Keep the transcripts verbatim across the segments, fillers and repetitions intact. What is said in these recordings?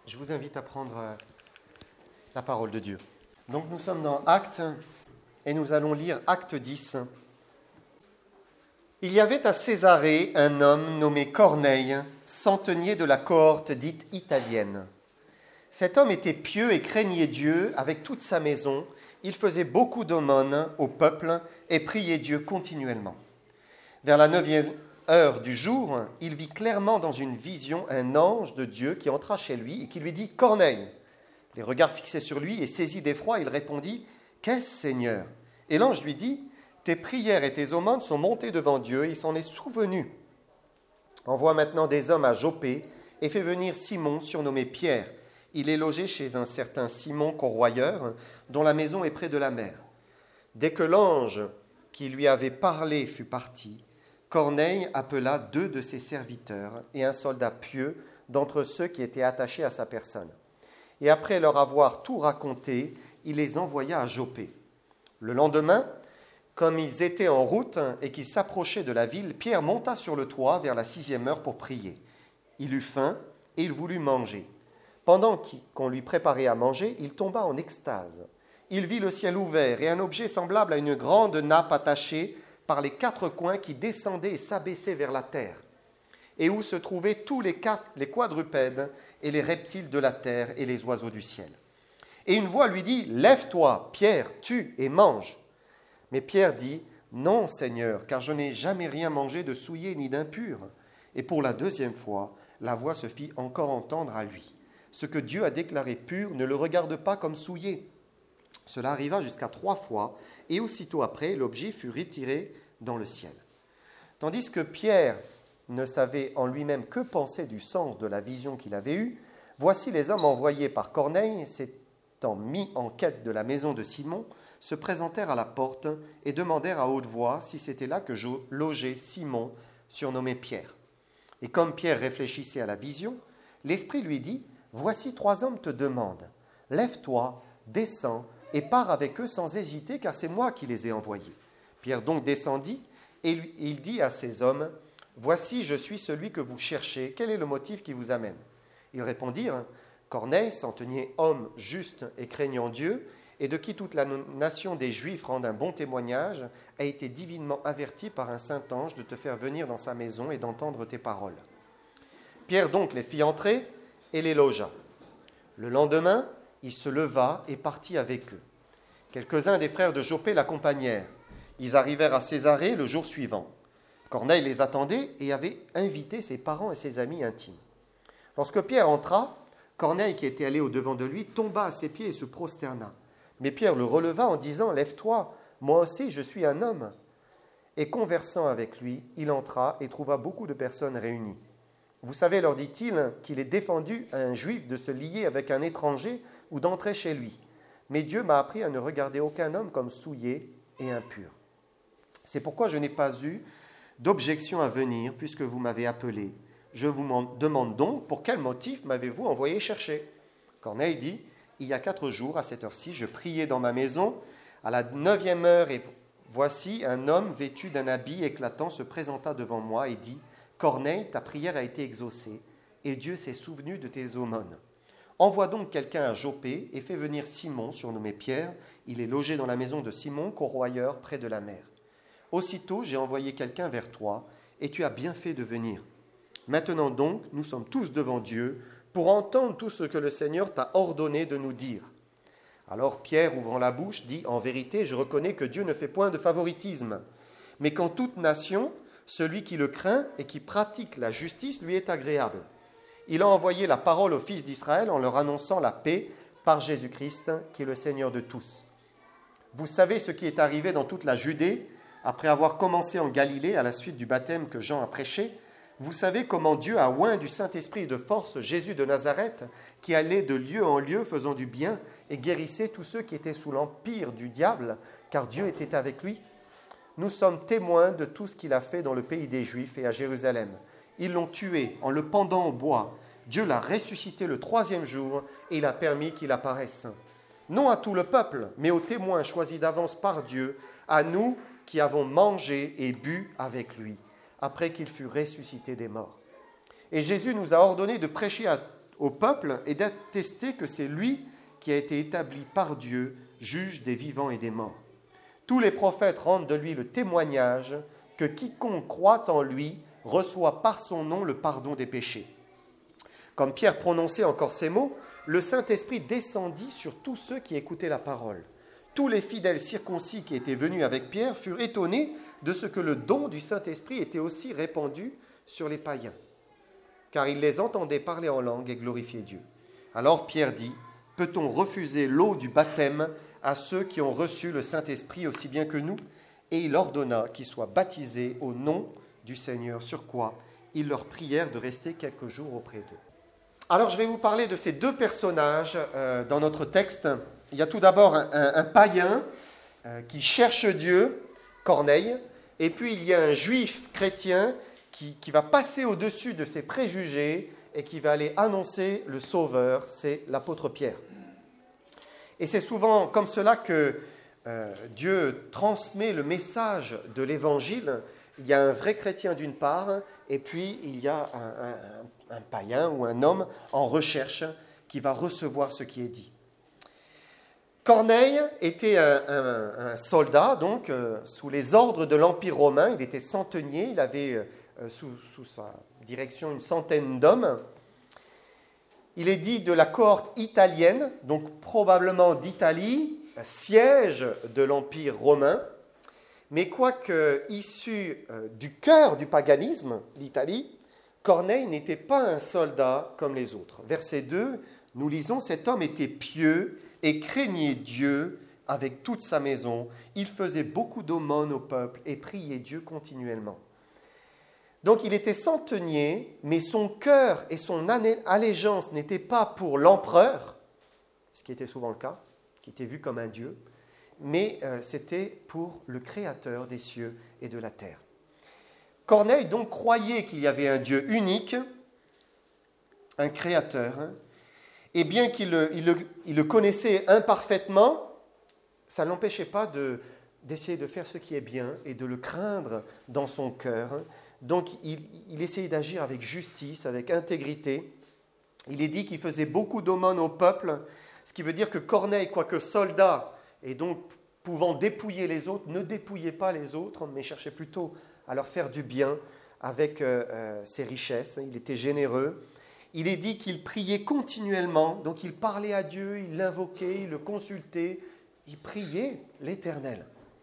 Je vous invite à prendre la parole de Dieu. Donc nous sommes dans Actes et nous allons lire Acte dix. Il y avait à Césarée un homme nommé Corneille, centenier de la cohorte dite italienne. Cet homme était pieux et craignait Dieu avec toute sa maison. Il faisait beaucoup d'aumônes au peuple et priait Dieu continuellement. Vers la neuvième heure du jour, il vit clairement dans une vision un ange de Dieu qui entra chez lui et qui lui dit « Corneille !» Les regards fixés sur lui et saisi d'effroi, il répondit « Qu'est-ce, Seigneur ?» Et l'ange lui dit « Tes prières et tes aumônes sont montées devant Dieu et il s'en est souvenu. Envoie maintenant des hommes à Joppé et fais venir Simon, surnommé Pierre. Il est logé chez un certain Simon corroyeur, dont la maison est près de la mer. » Dès que l'ange qui lui avait parlé fut parti, Corneille appela deux de ses serviteurs et un soldat pieux d'entre ceux qui étaient attachés à sa personne. Et après leur avoir tout raconté, il les envoya à Joppé. Le lendemain, comme ils étaient en route et qu'ils s'approchaient de la ville, Pierre monta sur le toit vers la sixième heure pour prier. Il eut faim et il voulut manger. Pendant qu'on lui préparait à manger, il tomba en extase. Il vit le ciel ouvert et un objet semblable à une grande nappe attachée par les quatre coins qui descendait et s'abaissait vers la terre, et où se trouvaient tous les, quatre, les quadrupèdes et les reptiles de la terre et les oiseaux du ciel. Et une voix lui dit « Lève-toi, Pierre, tue et mange. » Mais Pierre dit « Non, Seigneur, car je n'ai jamais rien mangé de souillé ni d'impur. » Et pour la deuxième fois, la voix se fit encore entendre à lui. « Ce que Dieu a déclaré pur, ne le regarde pas comme souillé. » Cela arriva jusqu'à trois fois, et aussitôt après, l'objet fut retiré dans le ciel. Tandis que Pierre ne savait en lui-même que penser du sens de la vision qu'il avait eue, voici les hommes envoyés par Corneille, s'étant mis en quête de la maison de Simon, se présentèrent à la porte et demandèrent à haute voix si c'était là que logeait Simon, surnommé Pierre. Et comme Pierre réfléchissait à la vision, l'Esprit lui dit « Voici trois hommes te demandent. Lève-toi, descends, et part avec eux sans hésiter, car c'est moi qui les ai envoyés. » Pierre donc descendit, et il dit à ces hommes, « Voici, je suis celui que vous cherchez. Quel est le motif qui vous amène ?» Ils répondirent, « Corneille, centenier homme juste et craignant Dieu, et de qui toute la nation des Juifs rend un bon témoignage, a été divinement averti par un saint ange de te faire venir dans sa maison et d'entendre tes paroles. » Pierre donc les fit entrer et les logea. Le lendemain, il se leva et partit avec eux. Quelques-uns des frères de Joppé l'accompagnèrent. Ils arrivèrent à Césarée le jour suivant. Corneille les attendait et avait invité ses parents et ses amis intimes. Lorsque Pierre entra, Corneille, qui était allé au-devant de lui, tomba à ses pieds et se prosterna. Mais Pierre le releva en disant « Lève-toi, moi aussi je suis un homme. » Et conversant avec lui, il entra et trouva beaucoup de personnes réunies. « Vous savez, leur dit-il, qu'il est défendu à un juif de se lier avec un étranger ou d'entrer chez lui. Mais Dieu m'a appris à ne regarder aucun homme comme souillé et impur. C'est pourquoi je n'ai pas eu d'objection à venir, puisque vous m'avez appelé. Je vous demande donc, pour quel motif m'avez-vous envoyé chercher ?» Corneille dit, « Il y a quatre jours, à cette heure-ci, je priais dans ma maison, à la neuvième heure, et voici un homme vêtu d'un habit éclatant se présenta devant moi et dit, « Corneille, ta prière a été exaucée, et Dieu s'est souvenu de tes aumônes. Envoie donc quelqu'un à Joppé et fais venir Simon, surnommé Pierre. Il est logé dans la maison de Simon, corroyeur, près de la mer. Aussitôt, j'ai envoyé quelqu'un vers toi, et tu as bien fait de venir. Maintenant donc, nous sommes tous devant Dieu pour entendre tout ce que le Seigneur t'a ordonné de nous dire. » Alors Pierre, ouvrant la bouche, dit, « En vérité, je reconnais que Dieu ne fait point de favoritisme, mais qu'en toute nation, celui qui le craint et qui pratique la justice lui est agréable. Il a envoyé la parole aux fils d'Israël en leur annonçant la paix par Jésus-Christ, qui est le Seigneur de tous. Vous savez ce qui est arrivé dans toute la Judée, après avoir commencé en Galilée à la suite du baptême que Jean a prêché. Vous savez comment Dieu a oint du Saint-Esprit et de force Jésus de Nazareth, qui allait de lieu en lieu faisant du bien et guérissait tous ceux qui étaient sous l'empire du diable, car Dieu était avec lui. Nous sommes témoins de tout ce qu'il a fait dans le pays des Juifs et à Jérusalem. Ils l'ont tué en le pendant au bois. Dieu l'a ressuscité le troisième jour et il a permis qu'il apparaisse. Non à tout le peuple, mais aux témoins choisis d'avance par Dieu, à nous qui avons mangé et bu avec lui, après qu'il fut ressuscité des morts. Et Jésus nous a ordonné de prêcher à, au peuple et d'attester que c'est lui qui a été établi par Dieu, juge des vivants et des morts. Tous les prophètes rendent de lui le témoignage que quiconque croit en lui reçoit par son nom le pardon des péchés. Comme Pierre prononçait encore ces mots, le Saint-Esprit descendit sur tous ceux qui écoutaient la parole. Tous les fidèles circoncis qui étaient venus avec Pierre furent étonnés de ce que le don du Saint-Esprit était aussi répandu sur les païens, car ils les entendaient parler en langue et glorifier Dieu. Alors Pierre dit, « Peut-on refuser l'eau du baptême à ceux qui ont reçu le Saint-Esprit aussi bien que nous ?» Et il ordonna qu'ils soient baptisés au nom du Seigneur, sur quoi ils leur prièrent de rester quelques jours auprès d'eux. Alors je vais vous parler de ces deux personnages euh, dans notre texte. Il y a tout d'abord un, un, un païen euh, qui cherche Dieu, Corneille, et puis il y a un juif chrétien qui, qui va passer au-dessus de ses préjugés et qui va aller annoncer le Sauveur, c'est l'apôtre Pierre. Et c'est souvent comme cela que euh, Dieu transmet le message de l'Évangile. Il y a un vrai chrétien d'une part, et puis il y a un, un, un païen ou un homme en recherche qui va recevoir ce qui est dit. Corneille était un, un, un soldat, donc, euh, sous les ordres de l'Empire romain. Il était centenier, il avait euh, sous, sous sa direction une centaine d'hommes. Il est dit de la cohorte italienne, donc probablement d'Italie, siège de l'Empire romain, mais quoique issu euh, du cœur du paganisme, l'Italie, Corneille n'était pas un soldat comme les autres. Verset deux, nous lisons « Cet homme était pieux et craignait Dieu avec toute sa maison. Il faisait beaucoup d'aumônes au peuple et priait Dieu continuellement. » Donc il était centenier, mais son cœur et son allégeance n'étaient pas pour l'empereur, ce qui était souvent le cas, qui était vu comme un dieu, mais euh, c'était pour le Créateur des cieux et de la terre. Corneille donc croyait qu'il y avait un Dieu unique, un Créateur, et bien qu'il le, il le, il le connaissait imparfaitement, ça ne l'empêchait pas de, d'essayer de faire ce qui est bien et de le craindre dans son cœur. Donc il, il essayait d'agir avec justice, avec intégrité. Il est dit qu'il faisait beaucoup d'aumônes au peuple, ce qui veut dire que Corneille, quoique soldat, et donc pouvant dépouiller les autres, ne dépouillait pas les autres, mais cherchait plutôt à leur faire du bien avec euh, euh, ses richesses. Il était généreux. Il est dit qu'il priait continuellement, donc il parlait à Dieu, il l'invoquait, il le consultait, il priait l'Éternel.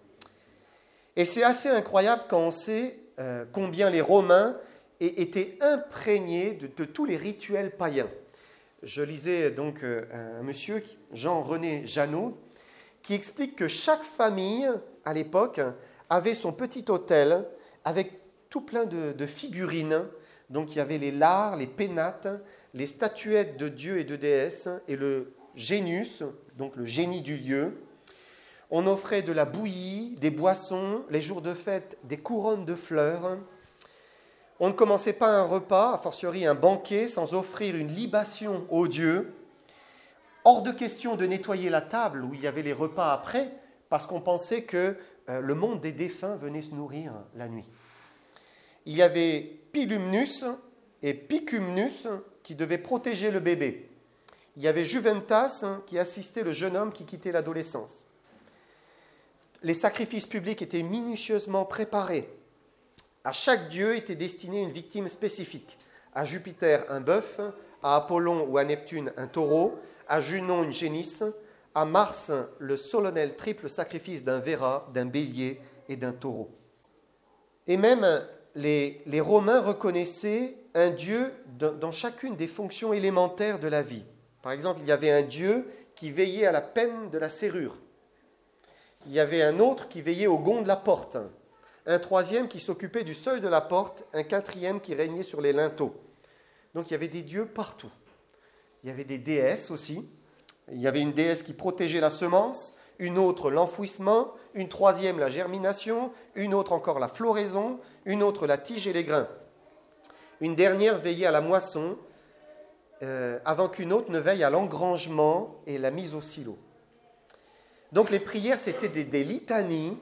Et c'est assez incroyable quand on sait euh, combien les Romains étaient imprégnés de, de tous les rituels païens. Je lisais donc euh, un monsieur, Jean-René Jeannot, qui explique que chaque famille, à l'époque, avait son petit autel avec tout plein de, de figurines. Donc il y avait les lards, les pénates, les statuettes de dieux et de déesses, et le génus, donc le génie du lieu. On offrait de la bouillie, des boissons, les jours de fête, des couronnes de fleurs. On ne commençait pas un repas, a fortiori un banquet, sans offrir une libation aux dieux. Hors de question de nettoyer la table où il y avait les repas après, parce qu'on pensait que euh, le monde des défunts venait se nourrir la nuit. Il y avait Pilumnus et Picumnus qui devaient protéger le bébé. Il y avait Juventas qui assistait le jeune homme qui quittait l'adolescence. Les sacrifices publics étaient minutieusement préparés. À chaque dieu était destinée une victime spécifique. À Jupiter, un bœuf, à Apollon ou à Neptune, un taureau, à Junon, une génisse, à Mars, le solennel triple sacrifice d'un verra, d'un bélier et d'un taureau. Et même les, les Romains reconnaissaient un dieu dans, dans chacune des fonctions élémentaires de la vie. Par exemple, il y avait un dieu qui veillait à la peine de la serrure. Il y avait un autre qui veillait au gond de la porte, un troisième qui s'occupait du seuil de la porte, un quatrième qui régnait sur les linteaux. Donc il y avait des dieux partout. Il y avait des déesses aussi. Il y avait une déesse qui protégeait la semence, une autre l'enfouissement, une troisième la germination, une autre encore la floraison, une autre la tige et les grains. Une dernière veillait à la moisson, euh, avant qu'une autre ne veille à l'engrangement et la mise au silo. Donc les prières, c'était des, des litanies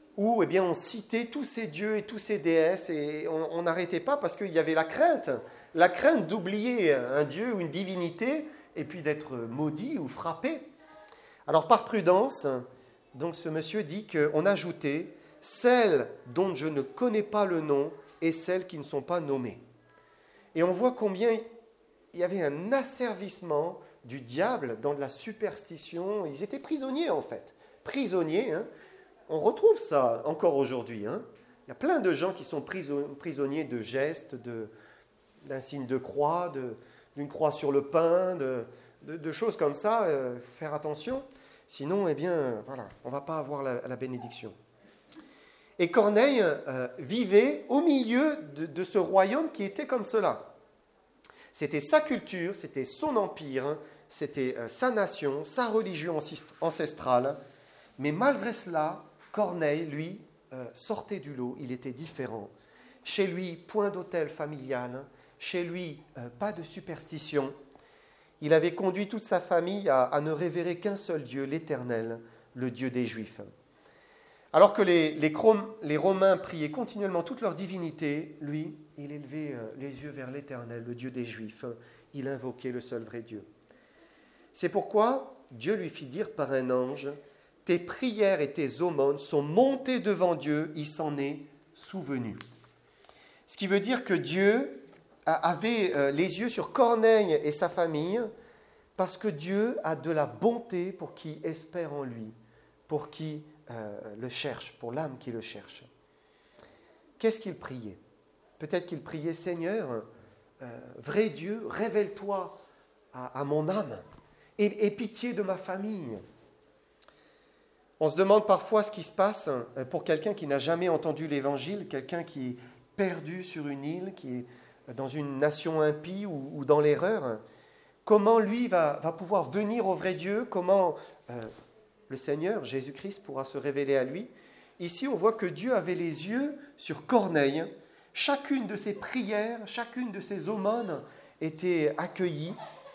où eh bien, on citait tous ces dieux et tous ces déesses, et on n'arrêtait pas parce qu'il y avait la crainte, la crainte d'oublier un dieu ou une divinité, et puis d'être maudit ou frappé. Alors par prudence, donc ce monsieur dit qu'on ajoutait « celles dont je ne connais pas le nom et celles qui ne sont pas nommées ». Et on voit combien il y avait un asservissement du diable dans de la superstition. Ils étaient prisonniers en fait, prisonniers. Hein. On retrouve ça encore aujourd'hui. Hein. Il y a plein de gens qui sont prisonniers de gestes, de, d'un signe de croix, de, d'une croix sur le pain, de, de, de choses comme ça. Euh, faire attention, sinon, eh bien, voilà, on ne va pas avoir la, la bénédiction. Et Corneille euh, vivait au milieu de, de ce royaume qui était comme cela. C'était sa culture, c'était son empire, c'était euh, sa nation, sa religion ancestrale. Mais malgré cela, Corneille, lui, euh, sortait du lot, il était différent. Chez lui, point d'autel familial, chez lui, euh, pas de superstition. Il avait conduit toute sa famille à, à ne révérer qu'un seul Dieu, l'Éternel, le Dieu des Juifs. Alors que les, les, les Romains priaient continuellement toute leur divinité, lui, il élevait les yeux vers l'Éternel, le Dieu des Juifs. Il invoquait le seul vrai Dieu. C'est pourquoi Dieu lui fit dire par un ange, « Tes prières et tes aumônes sont montées devant Dieu, il s'en est souvenu. » Ce qui veut dire que Dieu avait les yeux sur Corneille et sa famille, parce que Dieu a de la bonté pour qui espère en lui, pour qui Euh, le cherche, pour l'âme qui le cherche. Qu'est-ce qu'il priait? Peut-être qu'il priait, Seigneur, euh, vrai Dieu, révèle-toi à, à mon âme et, et pitié de ma famille. On se demande parfois ce qui se passe pour quelqu'un qui n'a jamais entendu l'Évangile, quelqu'un qui est perdu sur une île, qui est dans une nation impie ou, ou dans l'erreur. Comment lui va, va pouvoir venir au vrai Dieu? Comment euh, le Seigneur, Jésus-Christ, pourra se révéler à lui? Ici, on voit que Dieu avait les yeux sur Corneille. Chacune de ses prières, chacune de ses aumônes était accueillie.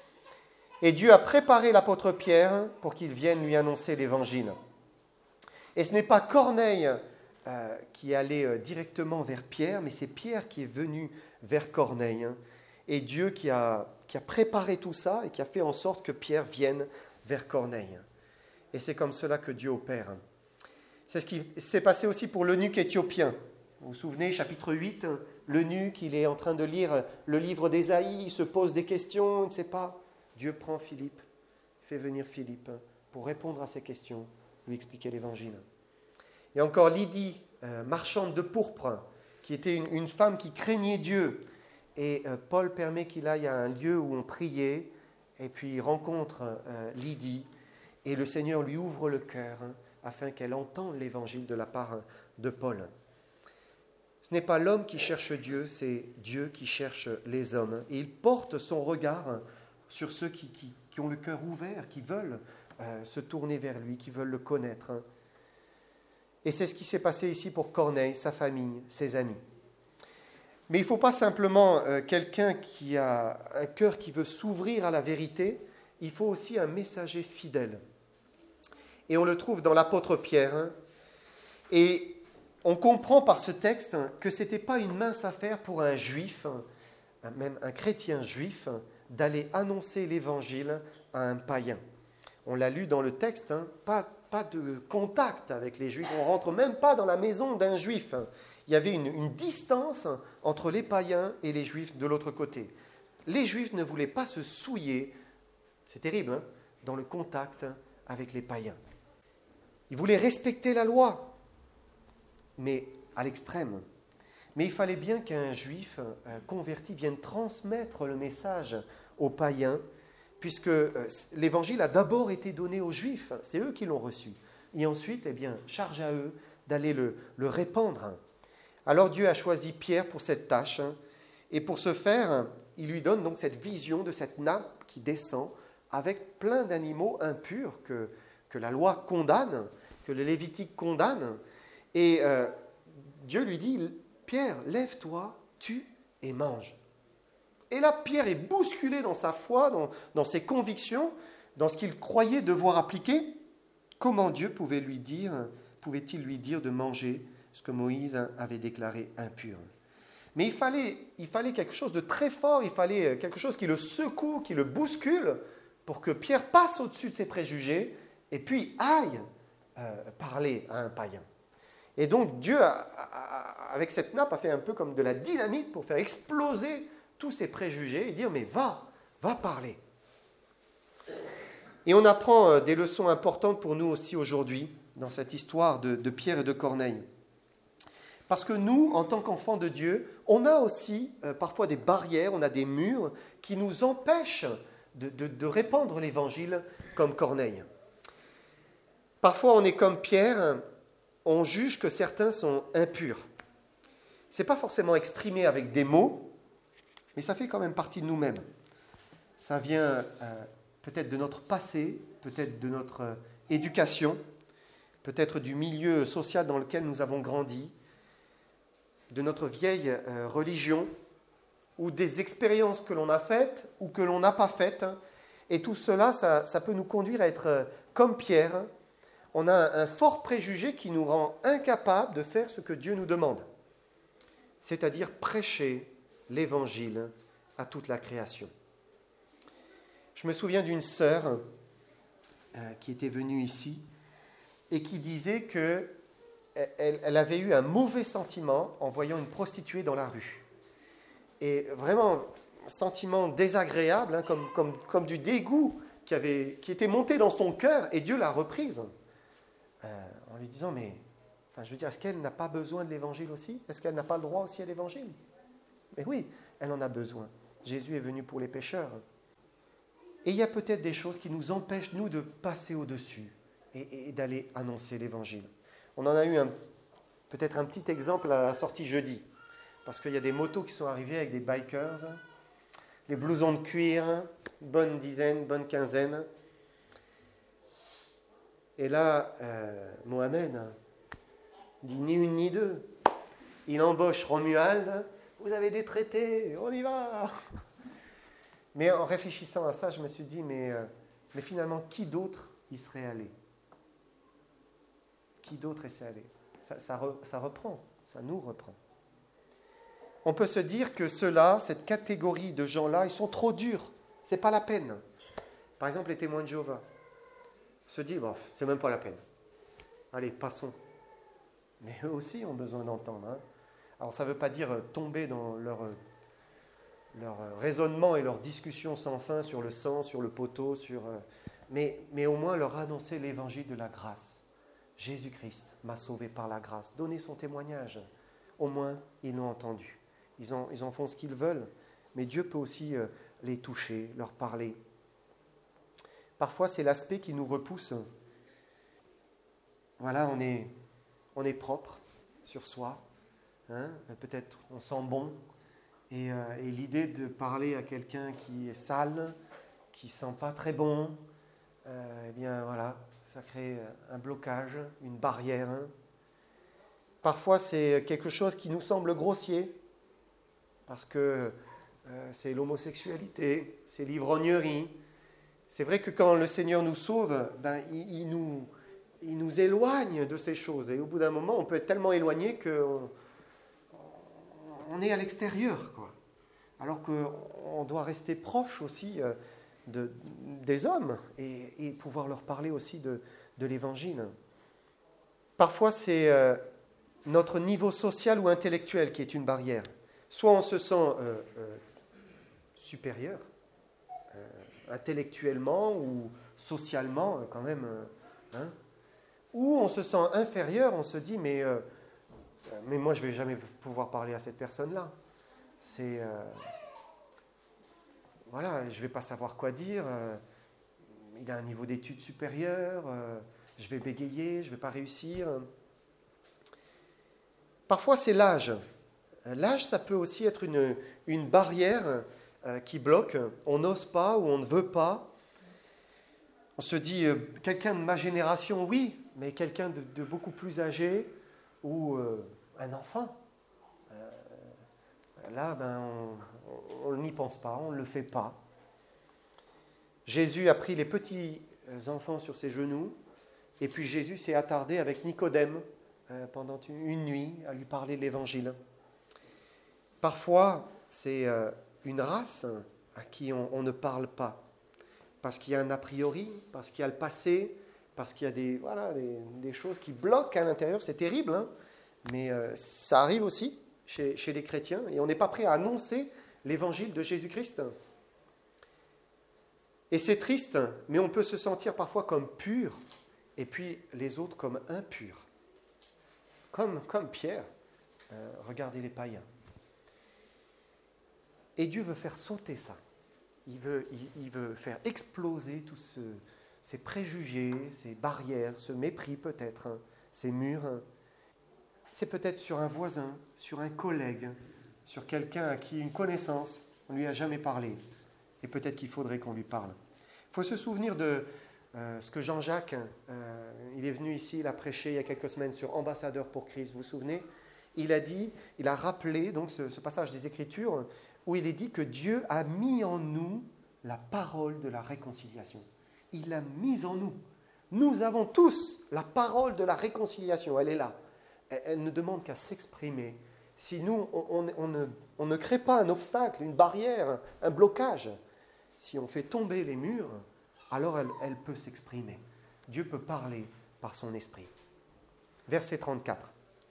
Et Dieu a préparé l'apôtre Pierre pour qu'il vienne lui annoncer l'Évangile. Et ce n'est pas Corneille euh, qui allait euh, directement vers Pierre, mais c'est Pierre qui est venu vers Corneille. Hein. Et Dieu qui a, qui a préparé tout ça et qui a fait en sorte que Pierre vienne vers Corneille. Et c'est comme cela que Dieu opère. C'est ce qui s'est passé aussi pour l'eunuque éthiopien. Vous vous souvenez, chapitre huit, l'eunuque, il est en train de lire le livre d'Ésaïe, il se pose des questions, il ne sait pas. Dieu prend Philippe, fait venir Philippe pour répondre à ces questions, lui expliquer l'Évangile. Et encore Lydie, euh, marchande de pourpre, qui était une, une femme qui craignait Dieu. Et euh, Paul permet qu'il aille à un lieu où on priait, et puis il rencontre euh, Lydie, et le Seigneur lui ouvre le cœur hein, afin qu'elle entende l'Évangile de la part de Paul. Ce n'est pas l'homme qui cherche Dieu, c'est Dieu qui cherche les hommes. Et il porte son regard sur ceux qui, qui, qui ont le cœur ouvert, qui veulent euh, se tourner vers lui, qui veulent le connaître. Hein. Et c'est ce qui s'est passé ici pour Corneille, sa famille, ses amis. Mais il ne faut pas simplement euh, quelqu'un qui a un cœur qui veut s'ouvrir à la vérité, il faut aussi un messager fidèle. Et on le trouve dans l'apôtre Pierre. Hein. Et on comprend par ce texte hein, que ce n'était pas une mince affaire pour un juif, hein, même un chrétien juif, hein, d'aller annoncer l'évangile à un païen. On l'a lu dans le texte, hein, pas, pas de contact avec les juifs, on ne rentre même pas dans la maison d'un juif. Hein. Il y avait une, une distance entre les païens et les juifs de l'autre côté. Les juifs ne voulaient pas se souiller, c'est terrible, hein, dans le contact avec les païens. Ils voulaient respecter la loi, mais à l'extrême. Mais il fallait bien qu'un juif euh, converti vienne transmettre le message aux païens, puisque euh, l'évangile a d'abord été donné aux juifs, c'est eux qui l'ont reçu. Et ensuite, eh bien, charge à eux d'aller le, le répandre. Alors Dieu a choisi Pierre pour cette tâche, hein, et pour ce faire, il lui donne donc cette vision de cette nappe qui descend avec plein d'animaux impurs que, que la loi condamne, que le Lévitique condamne. Et euh, Dieu lui dit, Pierre, lève-toi, tue et mange. Et là, Pierre est bousculé dans sa foi, dans, dans ses convictions, dans ce qu'il croyait devoir appliquer. Comment Dieu pouvait lui dire, pouvait-il lui dire de manger ce que Moïse avait déclaré impur? Mais il fallait, il fallait quelque chose de très fort, il fallait quelque chose qui le secoue, qui le bouscule, pour que Pierre passe au-dessus de ses préjugés et puis aille euh, parler à un païen. Et donc Dieu, a, a, avec cette nappe, a fait un peu comme de la dynamite pour faire exploser tous ces préjugés et dire, mais va, va parler. Et on apprend des leçons importantes pour nous aussi aujourd'hui, dans cette histoire de, de Pierre et de Corneille. Parce que nous, en tant qu'enfants de Dieu, on a aussi euh, parfois des barrières, on a des murs qui nous empêchent de, de, de répandre l'évangile comme Corneille. Parfois, on est comme Pierre, on juge que certains sont impurs. Ce n'est pas forcément exprimé avec des mots, mais ça fait quand même partie de nous-mêmes. Ça vient euh, peut-être de notre passé, peut-être de notre euh, éducation, peut-être du milieu social dans lequel nous avons grandi, de notre vieille euh, religion, ou des expériences que l'on a faites ou que l'on n'a pas faites. Et tout cela, ça, ça peut nous conduire à être euh, comme Pierre. On a un, un fort préjugé qui nous rend incapables de faire ce que Dieu nous demande, c'est-à-dire prêcher l'évangile à toute la création. Je me souviens d'une sœur euh, qui était venue ici et qui disait que Elle, elle avait eu un mauvais sentiment en voyant une prostituée dans la rue. Et vraiment, un sentiment désagréable, hein, comme, comme, comme du dégoût qui, avait, qui était monté dans son cœur, et Dieu l'a reprise, euh, en lui disant, mais, enfin, je veux dire, est-ce qu'elle n'a pas besoin de l'évangile aussi? Est-ce qu'elle n'a pas le droit aussi à l'évangile? Mais oui, elle en a besoin. Jésus est venu pour les pécheurs. Et il y a peut-être des choses qui nous empêchent, nous, de passer au-dessus et, et d'aller annoncer l'évangile. On en a eu un, peut-être un petit exemple à la sortie jeudi, parce qu'il y a des motos qui sont arrivées avec des bikers, des blousons de cuir, une bonne dizaine, une bonne quinzaine. Et là, euh, Mohamed dit ni une ni deux. Il embauche Romuald, vous avez des traités, on y va. Mais en réfléchissant à ça, je me suis dit, mais, euh, mais finalement, qui d'autre y serait allé? Qui d'autre est allé? Ça, ça, re, ça reprend, ça nous reprend. On peut se dire que ceux-là, cette catégorie de gens-là, ils sont trop durs. C'est pas la peine. Par exemple, les témoins de Jéhovah se disent, bon, c'est même pas la peine. Allez, passons. Mais eux aussi ont besoin d'entendre. Hein. Alors, ça ne veut pas dire tomber dans leur, leur raisonnement et leur discussion sans fin sur le sang, sur le poteau, sur, mais, mais au moins leur annoncer l'évangile de la grâce. Jésus-Christ m'a sauvé par la grâce. Donner son témoignage. Au moins, ils l'ont entendu. Ils en, ils en font ce qu'ils veulent. Mais Dieu peut aussi euh, les toucher, leur parler. Parfois, c'est l'aspect qui nous repousse. Voilà, on est, on est propre sur soi. Hein, peut-être on sent bon. Et, euh, et l'idée de parler à quelqu'un qui est sale, qui ne sent pas très bon, euh, eh bien voilà, ça crée un blocage, une barrière. Hein. Parfois, c'est quelque chose qui nous semble grossier, parce que euh, c'est l'homosexualité, c'est l'ivrognerie. C'est vrai que quand le Seigneur nous sauve, ben, il, il, nous, il nous éloigne de ces choses. Et au bout d'un moment, on peut être tellement éloigné qu'on on est à l'extérieur, quoi. Alors qu'on doit rester proche aussi euh, de, des hommes et, et pouvoir leur parler aussi de, de l'Évangile. Parfois, c'est euh, notre niveau social ou intellectuel qui est une barrière. Soit on se sent euh, euh, supérieur, euh, intellectuellement ou socialement, quand même, euh, hein, ou on se sent inférieur, on se dit, mais, euh, mais moi, je ne vais jamais pouvoir parler à cette personne-là. C'est... Euh, voilà, je ne vais pas savoir quoi dire. Euh, il a un niveau d'études supérieur. Euh, je vais bégayer, je ne vais pas réussir. Parfois, c'est l'âge. L'âge, ça peut aussi être une, une barrière euh, qui bloque. On n'ose pas ou on ne veut pas. On se dit, euh, quelqu'un de ma génération, oui, mais quelqu'un de, de beaucoup plus âgé ou euh, un enfant. Euh, là, ben, on, on n'y pense pas, on ne le fait pas. Jésus a pris les petits enfants sur ses genoux Et puis Jésus s'est attardé avec Nicodème euh, pendant une nuit à lui parler de l'Évangile. Parfois, c'est euh, une race à qui on, on ne parle pas, parce qu'il y a un a priori, parce qu'il y a le passé, parce qu'il y a des, voilà, des, des choses qui bloquent à l'intérieur. C'est terrible, hein, mais euh, ça arrive aussi chez, chez les chrétiens, et on n'est pas prêt à annoncer l'Évangile de Jésus-Christ. Et c'est triste, mais on peut se sentir parfois comme pur, et puis les autres comme impurs. Comme, comme Pierre, euh, regardez les païens. Et Dieu veut faire sauter ça. Il veut, il, il veut faire exploser tous ce, ces préjugés, ces barrières, ce mépris peut-être, hein, ces murs. Hein. C'est peut-être sur un voisin, sur un collègue, sur quelqu'un à qui une connaissance, on ne lui a jamais parlé. Et peut-être qu'il faudrait qu'on lui parle. Il faut se souvenir de euh, ce que Jean-Jacques, euh, il est venu ici, il a prêché il y a quelques semaines sur Ambassadeur pour Christ, vous vous souvenez ? Il a dit, il a rappelé donc ce, ce passage des Écritures où il est dit que Dieu a mis en nous la parole de la réconciliation. Il l'a mise en nous. Nous avons tous la parole de la réconciliation, elle est là. Elle, elle ne demande qu'à s'exprimer. Si nous, on, on, on, ne, on ne crée pas un obstacle, une barrière, un blocage, si on fait tomber les murs, alors elle, elle peut s'exprimer. Dieu peut parler par son esprit. Verset trente-quatre.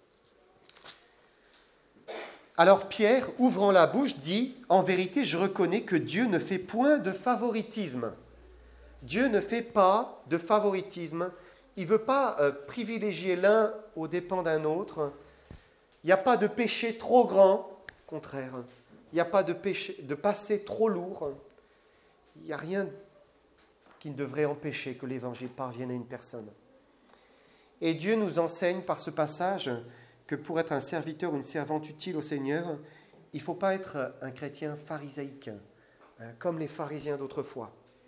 Alors Pierre, ouvrant la bouche, dit « En vérité, je reconnais que Dieu ne fait point de favoritisme. » Dieu ne fait pas de favoritisme. Il ne veut pas euh, privilégier l'un aux dépens d'un autre. Il n'y a pas de péché trop grand, au contraire. Il n'y a pas de, péché, de passé trop lourd. Il n'y a rien qui ne devrait empêcher que l'Évangile parvienne à une personne. Et Dieu nous enseigne par ce passage que pour être un serviteur ou une servante utile au Seigneur, il ne faut pas être un chrétien pharisaïque, hein, comme les pharisiens d'autrefois.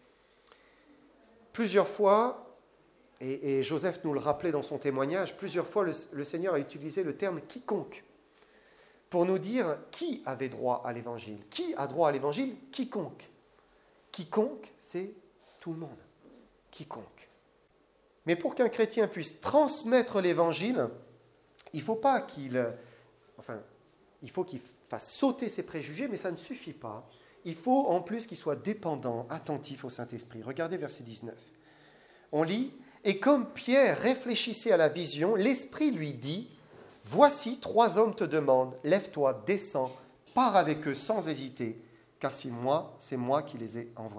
Plusieurs fois, et, et Joseph nous le rappelait dans son témoignage, plusieurs fois le, le Seigneur a utilisé le terme « quiconque » pour nous dire qui avait droit à l'Évangile. Qui a droit à l'Évangile ? Quiconque. Quiconque, c'est tout le monde. Quiconque. Mais pour qu'un chrétien puisse transmettre l'Évangile, il ne faut pas qu'il... Enfin, il faut qu'il fasse sauter ses préjugés, mais ça ne suffit pas. Il faut en plus qu'il soit dépendant, attentif au Saint-Esprit. Regardez verset dix-neuf. On lit « Et comme Pierre réfléchissait à la vision, l'Esprit lui dit « Voici, trois hommes te demandent, lève-toi, descends, pars avec eux sans hésiter, car c'est moi, c'est moi qui les ai envoyés. »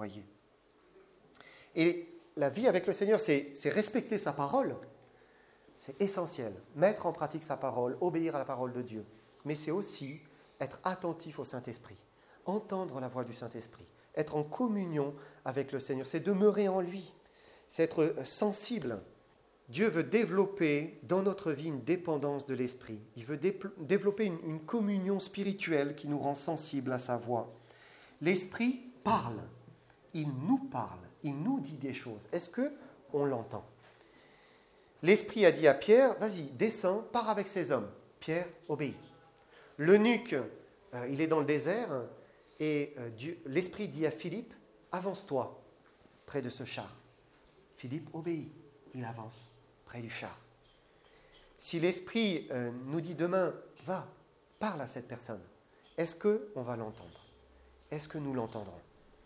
Et la vie avec le Seigneur, c'est, c'est respecter sa parole. C'est essentiel. Mettre en pratique sa parole, obéir à la parole de Dieu. Mais c'est aussi être attentif au Saint-Esprit, entendre la voix du Saint-Esprit, être en communion avec le Seigneur. C'est demeurer en lui, c'est être sensible. Dieu veut développer dans notre vie une dépendance de l'Esprit. Il veut dé- développer une, une communion spirituelle qui nous rend sensibles à sa voix. L'Esprit parle. Il nous parle. Il nous dit des choses. Est-ce qu'on l'entend ? L'Esprit a dit à Pierre, vas-y, descends, pars avec ces hommes. Pierre obéit. L'eunuque, euh, il est dans le désert, et euh, Dieu, l'Esprit dit à Philippe, avance-toi près de ce char. Philippe obéit, il avance près du char. Si l'Esprit euh, nous dit demain, va, parle à cette personne, est-ce qu'on va l'entendre ? Est-ce que nous l'entendrons ?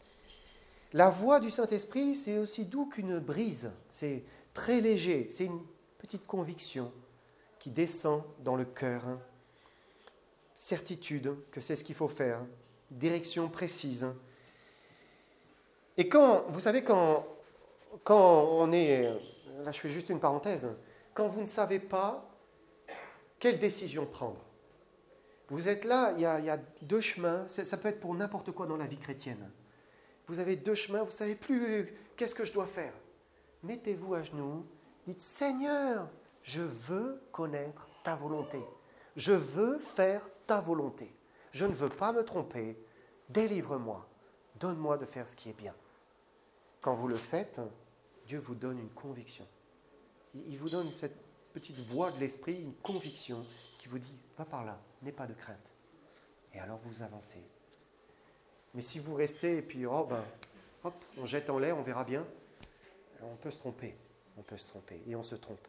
La voix du Saint-Esprit, c'est aussi doux qu'une brise, c'est très léger, c'est une petite conviction qui descend dans le cœur. Certitude que c'est ce qu'il faut faire, direction précise. Et quand, vous savez, quand, quand on est, là je fais juste une parenthèse, quand vous ne savez pas quelle décision prendre, vous êtes là, il y a, il y a deux chemins, ça peut être pour n'importe quoi dans la vie chrétienne. Vous avez deux chemins, vous ne savez plus euh, qu'est-ce que je dois faire. Mettez-vous à genoux, dites « Seigneur, je veux connaître ta volonté. Je veux faire ta volonté. Je ne veux pas me tromper. Délivre-moi. Donne-moi de faire ce qui est bien. » Quand vous le faites, Dieu vous donne une conviction. Il vous donne cette petite voix de l'Esprit, une conviction qui vous dit « Va par là, n'aie pas de crainte. » Et alors vous avancez. Mais si vous restez et puis, oh ben, hop, on jette en l'air, on verra bien, on peut se tromper. on peut se tromper, et on se trompe.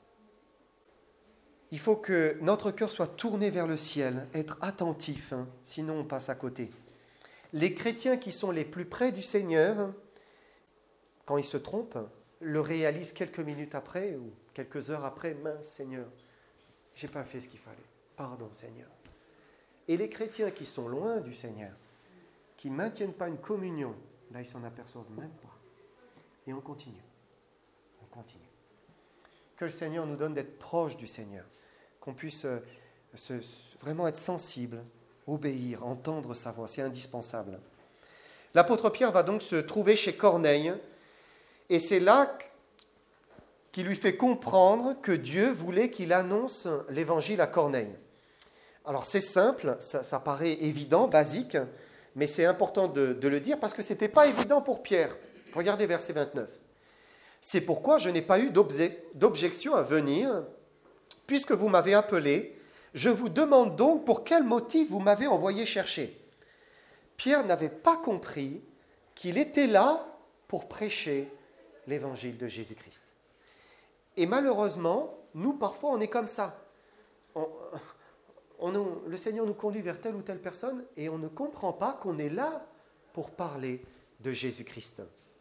Il faut que notre cœur soit tourné vers le ciel, être attentif, hein, sinon on passe à côté. Les chrétiens qui sont les plus près du Seigneur, quand ils se trompent, le réalisent quelques minutes après ou quelques heures après. Mince Seigneur, je n'ai pas fait ce qu'il fallait. Pardon Seigneur. Et les chrétiens qui sont loin du Seigneur, qui ne maintiennent pas une communion, là ils s'en aperçoivent même pas. Et on continue. On continue. Que le Seigneur nous donne d'être proche du Seigneur, qu'on puisse euh, se, vraiment être sensible, obéir, entendre sa voix, c'est indispensable. L'apôtre Pierre va donc se trouver chez Corneille, et c'est là qu'il lui fait comprendre que Dieu voulait qu'il annonce l'évangile à Corneille. Alors c'est simple, ça, ça paraît évident, basique, mais c'est important de, de le dire parce que ce n'était pas évident pour Pierre. Regardez verset vingt-neuf. C'est pourquoi je n'ai pas eu d'objection à venir, puisque vous m'avez appelé. Je vous demande donc pour quel motif vous m'avez envoyé chercher. Pierre n'avait pas compris qu'il était là pour prêcher l'évangile de Jésus-Christ. Et malheureusement, nous, parfois, on est comme ça. On, on, le Seigneur nous conduit vers telle ou telle personne et on ne comprend pas qu'on est là pour parler de Jésus-Christ.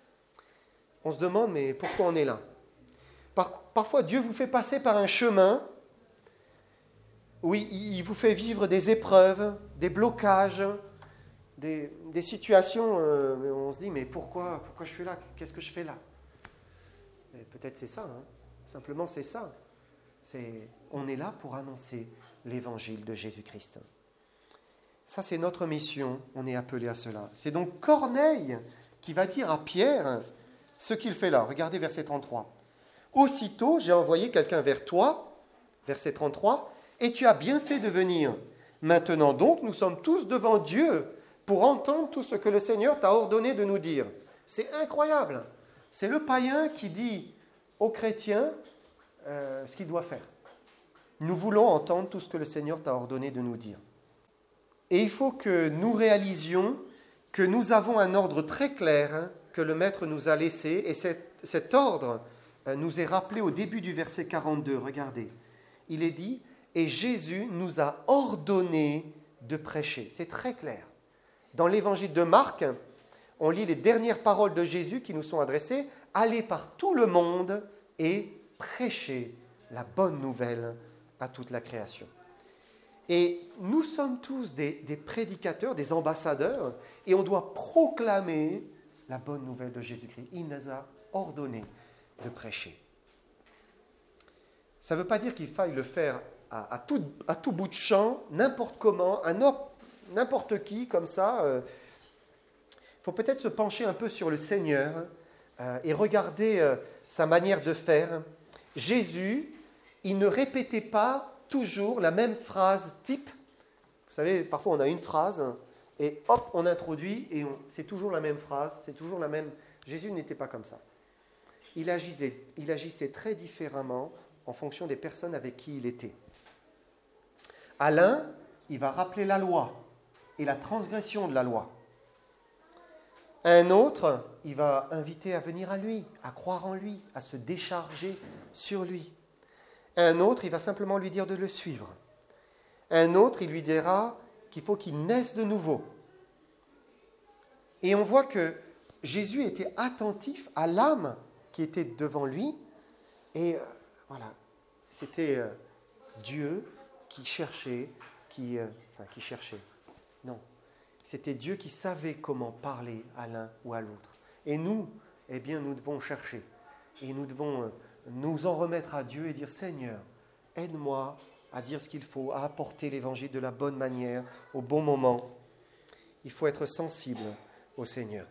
On se demande, mais pourquoi on est là ? Par, Parfois, Dieu vous fait passer par un chemin où il, il vous fait vivre des épreuves, des blocages, des, des situations euh, où on se dit, mais pourquoi, pourquoi je suis là ? Qu'est-ce que je fais là ? Et peut-être c'est ça, hein. Simplement c'est ça. C'est, on est là pour annoncer l'évangile de Jésus-Christ. Ça, c'est notre mission, on est appelé à cela. C'est donc Corneille qui va dire à Pierre ce qu'il fait là. Regardez verset trente-trois. « Aussitôt, j'ai envoyé quelqu'un vers toi, verset trente-trois, et tu as bien fait de venir. Maintenant donc, nous sommes tous devant Dieu pour entendre tout ce que le Seigneur t'a ordonné de nous dire. » C'est incroyable. C'est le païen qui dit aux chrétiens euh, ce qu'il doit faire. Nous voulons entendre tout ce que le Seigneur t'a ordonné de nous dire. Et il faut que nous réalisions que nous avons un ordre très clair hein, que le Maître nous a laissé, et cet, cet ordre euh, nous est rappelé au début du verset quarante-deux. Regardez, il est dit « Et Jésus nous a ordonné de prêcher ». C'est très clair. Dans l'évangile de Marc, on lit les dernières paroles de Jésus qui nous sont adressées « Allez par tout le monde et prêchez la bonne nouvelle à toute la création ». Et nous sommes tous des, des prédicateurs, des ambassadeurs, et on doit proclamer la bonne nouvelle de Jésus-Christ. Il nous a ordonné de prêcher. Ça ne veut pas dire qu'il faille le faire à, à, tout, à tout bout de champ, n'importe comment, à n'importe qui, comme ça. Il euh, faut peut-être se pencher un peu sur le Seigneur euh, et regarder euh, sa manière de faire. Jésus, il ne répétait pas toujours la même phrase type. Vous savez, parfois on a une phrase et hop, on introduit et on, c'est toujours la même phrase, c'est toujours la même. Jésus n'était pas comme ça. Il agissait, il agissait très différemment en fonction des personnes avec qui il était. À l'un, il va rappeler la loi et la transgression de la loi. À un autre, il va inviter à venir à lui, à croire en lui, à se décharger sur lui. À un autre, il va simplement lui dire de le suivre. À un autre, il lui dira qu'il faut qu'il naisse de nouveau. Et on voit que Jésus était attentif à l'âme qui était devant lui. Et euh, voilà, c'était euh, Dieu qui cherchait, qui, euh, enfin qui cherchait. Non, c'était Dieu qui savait comment parler à l'un ou à l'autre. Et nous, eh bien, nous devons chercher. Et nous devons... Euh, nous en remettre à Dieu et dire « Seigneur, aide-moi à dire ce qu'il faut, à apporter l'évangile de la bonne manière, au bon moment. » Il faut être sensible au Seigneur.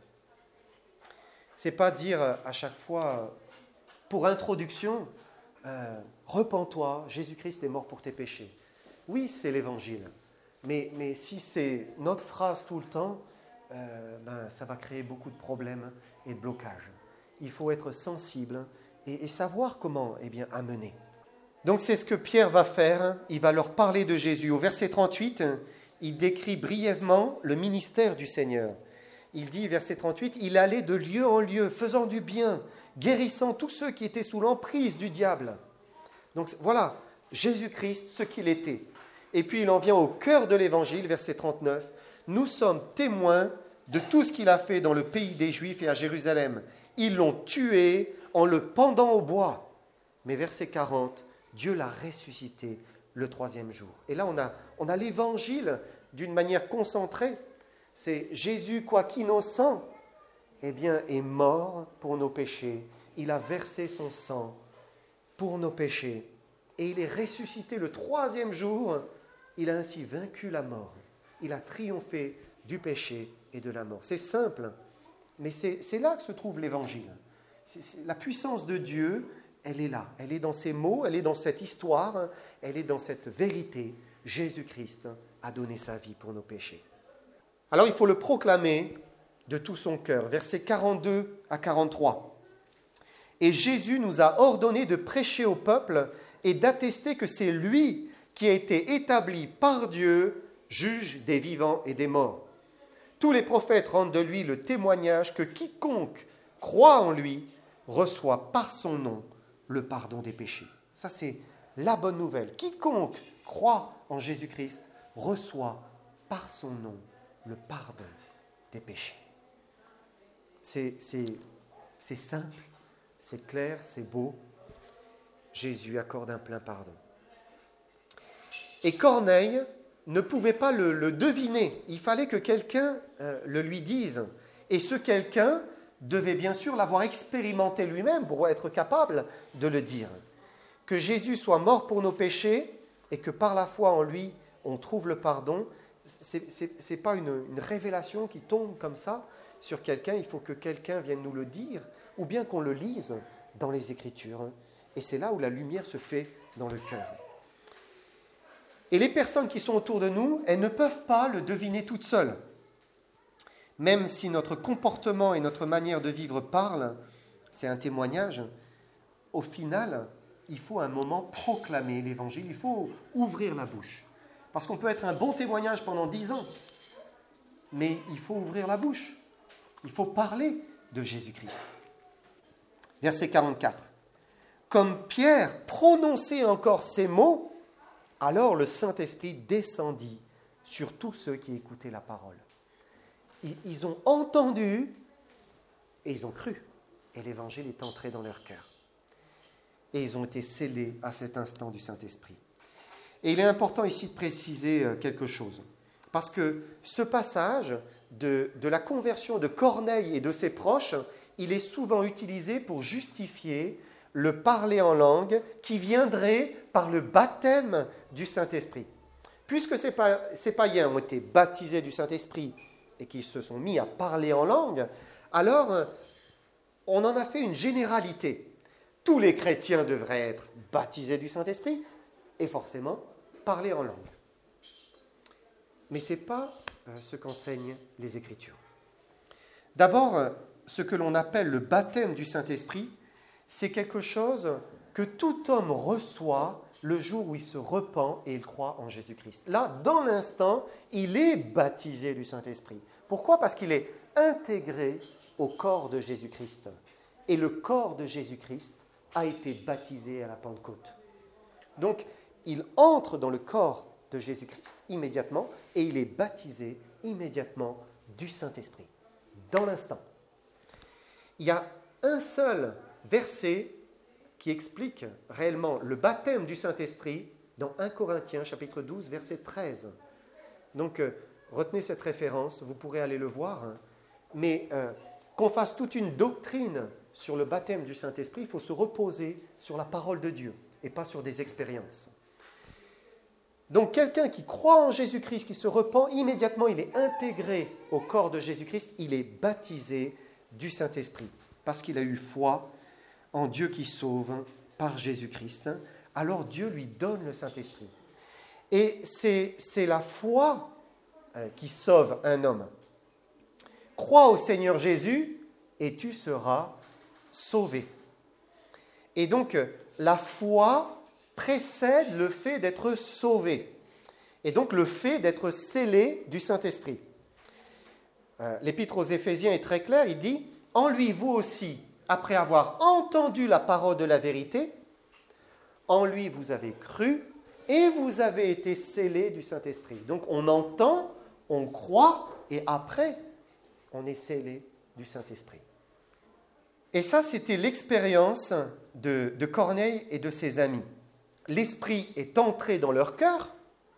Ce n'est pas dire à chaque fois, pour introduction, euh, « Repens-toi, Jésus-Christ est mort pour tes péchés. » Oui, c'est l'évangile. Mais, mais si c'est notre phrase tout le temps, euh, ben, ça va créer beaucoup de problèmes et de blocages. Il faut être sensible Et, et savoir comment eh bien, amener. Donc c'est ce que Pierre va faire, il va leur parler de Jésus. Au verset trente-huit, il décrit brièvement le ministère du Seigneur. Il dit, verset trente-huit, « Il allait de lieu en lieu, faisant du bien guérissant tous ceux qui étaient sous l'emprise du diable. Donc voilà, Jésus-Christ, ce qu'il était. Et puis il en vient au cœur de l'Évangile, verset trente-neuf. Nous sommes témoins de tout ce qu'il a fait dans le pays des Juifs et à Jérusalem. Ils l'ont tué en le pendant au bois. Mais verset quarante, Dieu l'a ressuscité le troisième jour. Et là, on a, on a l'Évangile d'une manière concentrée. C'est Jésus, quoiqu'innocent, eh bien, est mort pour nos péchés. Il a versé son sang pour nos péchés. Et il est ressuscité le troisième jour. Il a ainsi vaincu la mort. Il a triomphé du péché et de la mort. C'est simple, mais c'est, c'est là que se trouve l'Évangile. C'est, c'est, la puissance de Dieu, elle est là. Elle est dans ces mots, elle est dans cette histoire, elle est dans cette vérité. Jésus-Christ a donné sa vie pour nos péchés. Alors il faut le proclamer de tout son cœur. Versets quarante-deux à quarante-trois. Et Jésus nous a ordonné de prêcher au peuple et d'attester que c'est lui qui a été établi par Dieu, juge des vivants et des morts. Tous les prophètes rendent de lui le témoignage que quiconque croit en lui reçoit par son nom le pardon des péchés. Ça, c'est la bonne nouvelle. Quiconque croit en Jésus-Christ reçoit par son nom le pardon des péchés. C'est, c'est, c'est simple, c'est clair, c'est beau. Jésus accorde un plein pardon. Et Corneille ne pouvait pas le, le deviner. Il fallait que quelqu'un euh, le lui dise. Et ce quelqu'un devait bien sûr l'avoir expérimenté lui-même pour être capable de le dire. Que Jésus soit mort pour nos péchés et que par la foi en lui, on trouve le pardon, ce n'est pas une, une révélation qui tombe comme ça sur quelqu'un. Il faut que quelqu'un vienne nous le dire ou bien qu'on le lise dans les Écritures. Et c'est là où la lumière se fait dans le cœur. Et les personnes qui sont autour de nous, elles ne peuvent pas le deviner toutes seules. Même si notre comportement et notre manière de vivre parlent, c'est un témoignage, au final, il faut un moment proclamer l'Évangile, il faut ouvrir la bouche. Parce qu'on peut être un bon témoignage pendant dix ans, mais il faut ouvrir la bouche, il faut parler de Jésus-Christ. Verset quarante-quatre. Comme Pierre prononçait encore ces mots, alors le Saint-Esprit descendit sur tous ceux qui écoutaient la parole. Ils ont entendu et ils ont cru. Et l'Évangile est entré dans leur cœur. Et ils ont été scellés à cet instant du Saint-Esprit. Et il est important ici de préciser quelque chose. Parce que ce passage de, de la conversion de Corneille et de ses proches, il est souvent utilisé pour justifier le parler en langue qui viendrait par le baptême du Saint-Esprit. Puisque ces, pa- ces païens ont été baptisés du Saint-Esprit et qu'ils se sont mis à parler en langue, alors on en a fait une généralité. Tous les chrétiens devraient être baptisés du Saint-Esprit et forcément parler en langue. Mais ce n'est pas euh, ce qu'enseignent les Écritures. D'abord, euh, ce que l'on appelle le baptême du Saint-Esprit, c'est quelque chose que tout homme reçoit le jour où il se repent et il croit en Jésus-Christ. Là, dans l'instant, il est baptisé du Saint-Esprit. Pourquoi ? Parce qu'il est intégré au corps de Jésus-Christ. Et le corps de Jésus-Christ a été baptisé à la Pentecôte. Donc, il entre dans le corps de Jésus-Christ immédiatement et il est baptisé immédiatement du Saint-Esprit, dans l'instant. Il y a un seul verset qui explique réellement le baptême du Saint-Esprit dans premier Corinthiens, chapitre douze, verset treize. Donc, euh, retenez cette référence, vous pourrez aller le voir. Hein. Mais euh, qu'on fasse toute une doctrine sur le baptême du Saint-Esprit, il faut se reposer sur la parole de Dieu et pas sur des expériences. Donc, quelqu'un qui croit en Jésus-Christ, qui se repent, immédiatement, il est intégré au corps de Jésus-Christ, il est baptisé du Saint-Esprit, parce qu'il a eu foi en Dieu qui sauve par Jésus-Christ. Alors Dieu lui donne le Saint-Esprit. Et c'est, c'est la foi euh, qui sauve un homme. Crois au Seigneur Jésus et tu seras sauvé. Et donc, la foi précède le fait d'être sauvé. Et donc, le fait d'être scellé du Saint-Esprit. Euh, l'Épître aux Éphésiens est très clair, il dit « En lui, vous aussi, après avoir entendu la parole de la vérité, en lui vous avez cru et vous avez été scellés du Saint-Esprit. Donc on entend, on croit et après on est scellé du Saint-Esprit. Et ça, c'était l'expérience de, de Corneille et de ses amis. L'Esprit est entré dans leur cœur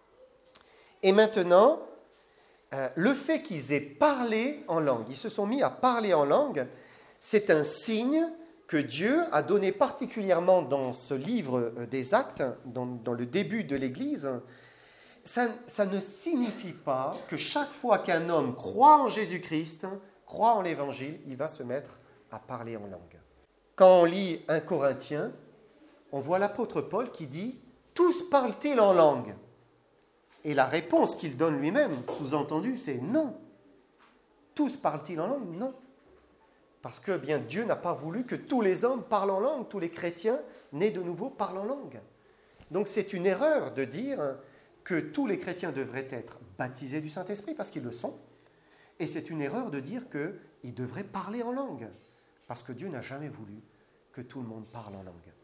et maintenant, euh, le fait qu'ils aient parlé en langue, ils se sont mis à parler en langue, c'est un signe que Dieu a donné particulièrement dans ce livre des Actes, dans, dans le début de l'Église. Ça, ça ne signifie pas que chaque fois qu'un homme croit en Jésus-Christ, croit en l'Évangile, il va se mettre à parler en langue. Quand on lit un Corinthien, on voit l'apôtre Paul qui dit « Tous parlent-ils en langue ?» Et la réponse qu'il donne lui-même, sous-entendu, c'est « Non ». Tous parlent-ils en langue ? Non. Parce que bien Dieu n'a pas voulu que tous les hommes parlent en langue, tous les chrétiens nés de nouveau parlent en langue. Donc c'est une erreur de dire que tous les chrétiens devraient être baptisés du Saint-Esprit, parce qu'ils le sont. Et c'est une erreur de dire qu'ils devraient parler en langue, parce que Dieu n'a jamais voulu que tout le monde parle en langue.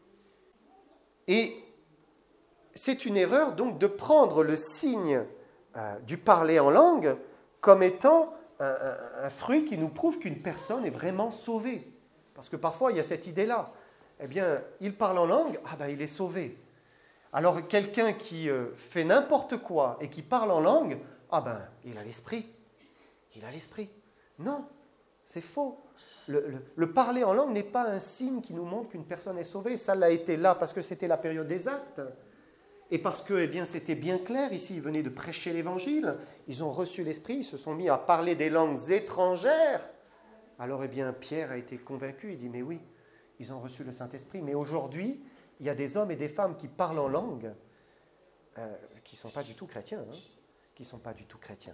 Et c'est une erreur donc de prendre le signe euh, du parler en langue comme étant un, un, un fruit qui nous prouve qu'une personne est vraiment sauvée. Parce que parfois il y a cette idée-là. Eh bien, il parle en langue, ah ben il est sauvé. Alors quelqu'un qui euh, fait n'importe quoi et qui parle en langue, ah ben il a l'esprit. Il a l'esprit. Non, c'est faux. Le, le, le parler en langue n'est pas un signe qui nous montre qu'une personne est sauvée. Ça l'a été là parce que c'était la période des Actes. Et parce que eh bien, c'était bien clair, ici, ils venaient de prêcher l'Évangile, ils ont reçu l'Esprit, ils se sont mis à parler des langues étrangères. Alors, eh bien, Pierre a été convaincu, il dit, mais oui, ils ont reçu le Saint-Esprit. Mais aujourd'hui, il y a des hommes et des femmes qui parlent en langue, euh, qui ne sont pas du tout chrétiens, hein, qui ne sont pas du tout chrétiens.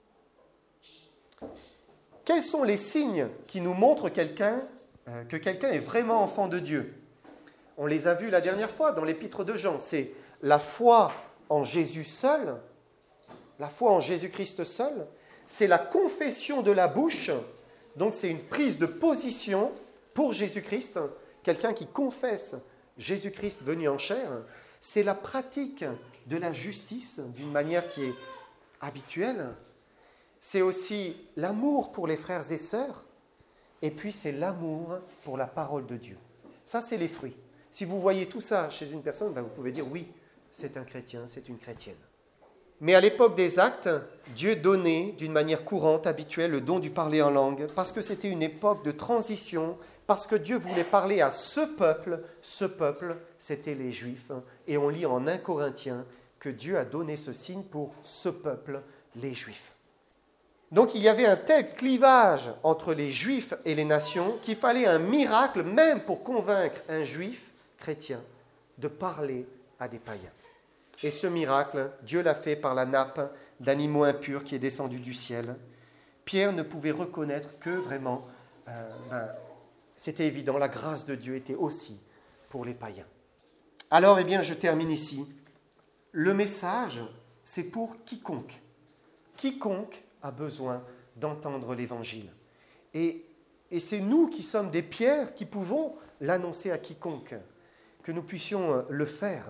Quels sont les signes qui nous montrent quelqu'un, euh, que quelqu'un est vraiment enfant de Dieu ? On les a vus la dernière fois dans l'épître de Jean. C'est la foi en Jésus seul, la foi en Jésus-Christ seul, c'est la confession de la bouche, donc c'est une prise de position pour Jésus-Christ, quelqu'un qui confesse Jésus-Christ venu en chair, c'est la pratique de la justice d'une manière qui est habituelle, c'est aussi l'amour pour les frères et sœurs, et puis c'est l'amour pour la parole de Dieu. Ça, c'est les fruits. Si vous voyez tout ça chez une personne, ben vous pouvez dire oui, c'est un chrétien, c'est une chrétienne. Mais à l'époque des Actes, Dieu donnait d'une manière courante, habituelle, le don du parler en langue, parce que c'était une époque de transition, parce que Dieu voulait parler à ce peuple. Ce peuple, c'était les Juifs. Et on lit en premier Corinthiens que Dieu a donné ce signe pour ce peuple, les Juifs. Donc il y avait un tel clivage entre les Juifs et les nations qu'il fallait un miracle, même pour convaincre un Juif chrétien, de parler à des païens. Et ce miracle, Dieu l'a fait par la nappe d'animaux impurs qui est descendue du ciel. Pierre ne pouvait reconnaître que vraiment, euh, ben, c'était évident, la grâce de Dieu était aussi pour les païens. Alors, eh bien, je termine ici. Le message, c'est pour quiconque. Quiconque a besoin d'entendre l'Évangile. Et, et c'est nous qui sommes des pierres qui pouvons l'annoncer à quiconque, que nous puissions le faire.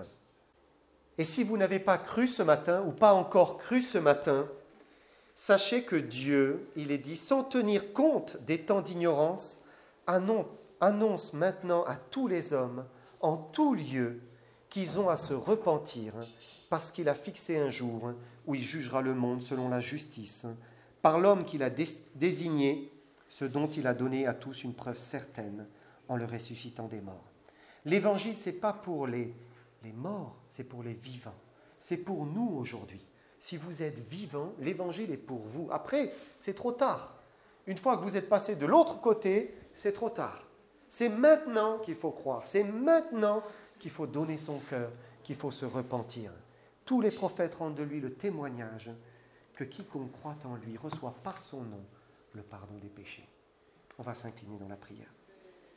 Et si vous n'avez pas cru ce matin, ou pas encore cru ce matin, sachez que Dieu, il est dit, sans tenir compte des temps d'ignorance, annonce maintenant à tous les hommes, en tout lieu, qu'ils ont à se repentir, parce qu'il a fixé un jour où il jugera le monde selon la justice, par l'homme qu'il a désigné, ce dont il a donné à tous une preuve certaine, en le ressuscitant des morts. L'évangile, ce n'est pas pour les Les morts, c'est pour les vivants. C'est pour nous aujourd'hui. Si vous êtes vivants, l'évangile est pour vous. Après, c'est trop tard. Une fois que vous êtes passé de l'autre côté, c'est trop tard. C'est maintenant qu'il faut croire. C'est maintenant qu'il faut donner son cœur, qu'il faut se repentir. Tous les prophètes rendent de lui le témoignage que quiconque croit en lui reçoit par son nom le pardon des péchés. On va s'incliner dans la prière.